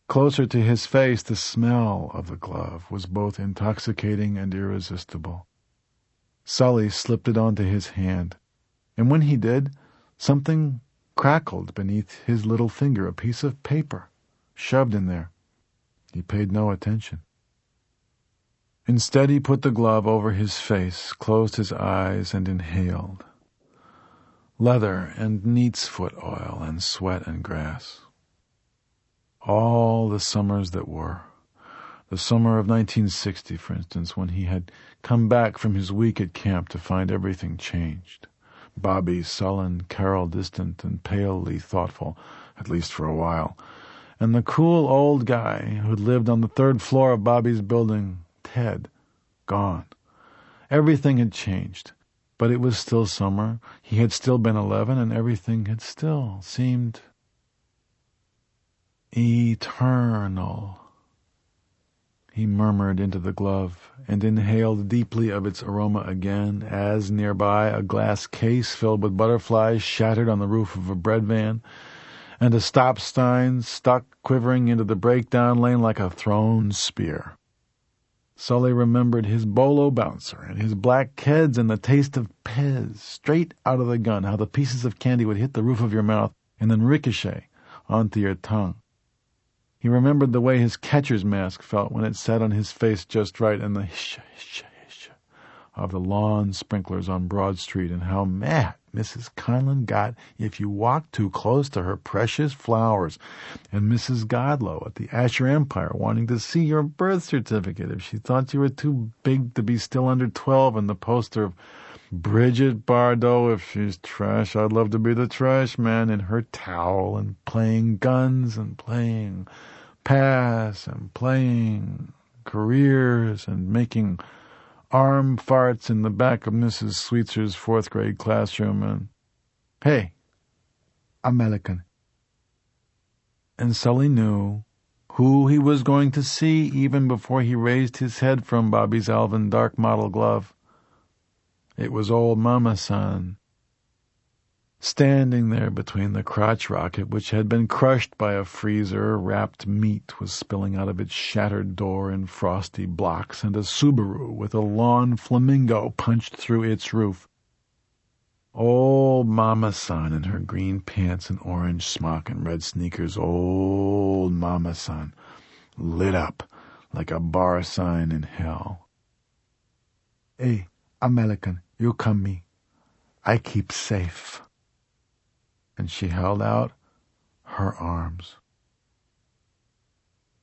Closer to his face, the smell of the glove was both intoxicating and irresistible. Sully slipped it onto his hand, and when he did, something crackled beneath his little finger, a piece of paper shoved in there. He paid no attention. Instead, he put the glove over his face, closed his eyes, and inhaled. Leather and neat's foot oil and sweat and grass. All the summers that were. The summer of 1960, for instance, when he had come back from his week at camp to find everything changed. Bobby sullen, Carol distant and palely thoughtful, at least for a while. And the cool old guy who'd lived on the third floor of Bobby's building, Ted, gone. Everything had changed, but it was still summer. He had still been 11, and everything had still seemed eternal. He murmured into the glove and inhaled deeply of its aroma again as nearby a glass case filled with butterflies shattered on the roof of a bread van, and a stop sign stuck quivering into the breakdown lane like a thrown spear. Sully remembered his bolo bouncer and his black Keds and the taste of Pez straight out of the gun, how the pieces of candy would hit the roof of your mouth and then ricochet onto your tongue. He remembered the way his catcher's mask felt when it sat on his face just right, and the hish of the lawn sprinklers on Broad Street, and how mad Mrs. Conlon got if you walked too close to her precious flowers, and Mrs. Godlow at the Asher Empire wanting to see your birth certificate if she thought you were too big to be still under 12, and the poster of Bridget Bardot, if she's trash, I'd love to be the trash man, in her towel, and playing guns and playing pass and playing careers and making arm farts in the back of Mrs. Sweetzer's 4th grade classroom, and, hey, American. And Sully knew who he was going to see even before he raised his head from Bobby's Alvin dark model glove. It was old Mama Son, standing there between the crotch rocket, which had been crushed by a freezer. Wrapped meat was spilling out of its shattered door in frosty blocks, and a Subaru with a lawn flamingo punched through its roof. Old Mama Son in her green pants and orange smock and red sneakers. Old Mama Son, lit up like a bar sign in hell. Hey, American, you come me. I keep safe. And she held out her arms.